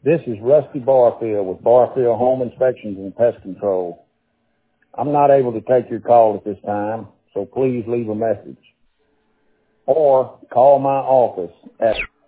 This is Rusty Barfield with Barfield Home Inspections and Pest Control. I'm not able to take your call at this time, so please leave a message. Or call my office at